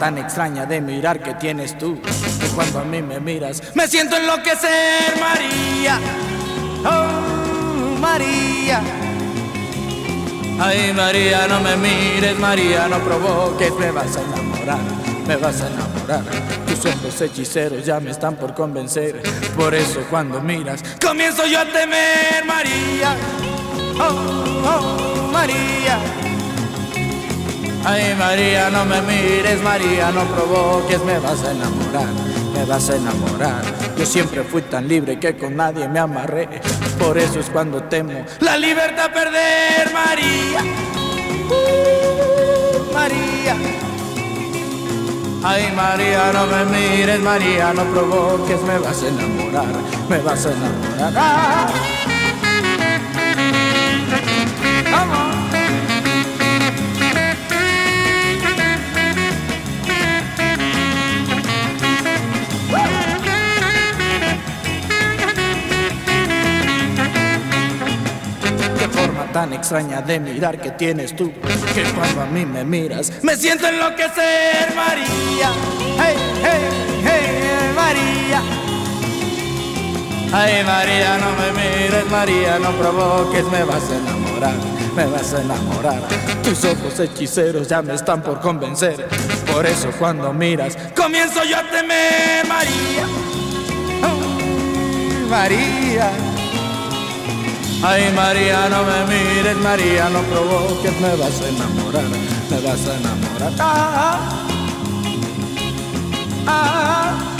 tan extraña de mirar que tienes tú, que cuando a mí me miras me siento enloquecer, María. Oh, María. Ay, María, no me mires, María, no provoques, me vas a enamorar, me vas a enamorar. Tus ojos hechiceros ya me están por convencer, por eso cuando miras comienzo yo a temer, María. Oh, oh, María. Ay, María, no me mires, María, no provoques, me vas a enamorar, me vas a enamorar. Yo siempre fui tan libre que con nadie me amarré, por eso es cuando temo la libertad perder, María. María. Ay, María, no me mires, María, no provoques, me vas a enamorar, me vas a enamorar. ¡Ah! ¡Vamos! Tan extraña de mirar que tienes tú, que cuando a mí me miras me siento enloquecer, María. Hey, hey, hey, María. Ay, María, no me mires, María, no provoques, me vas a enamorar, me vas a enamorar. Tus ojos hechiceros ya me están por convencer, por eso cuando miras comienzo yo a temer, María. Oh, María. Ay, María, no me mires, María, no provoques, me vas a enamorar, me vas a enamorar. Ah, ah, ah.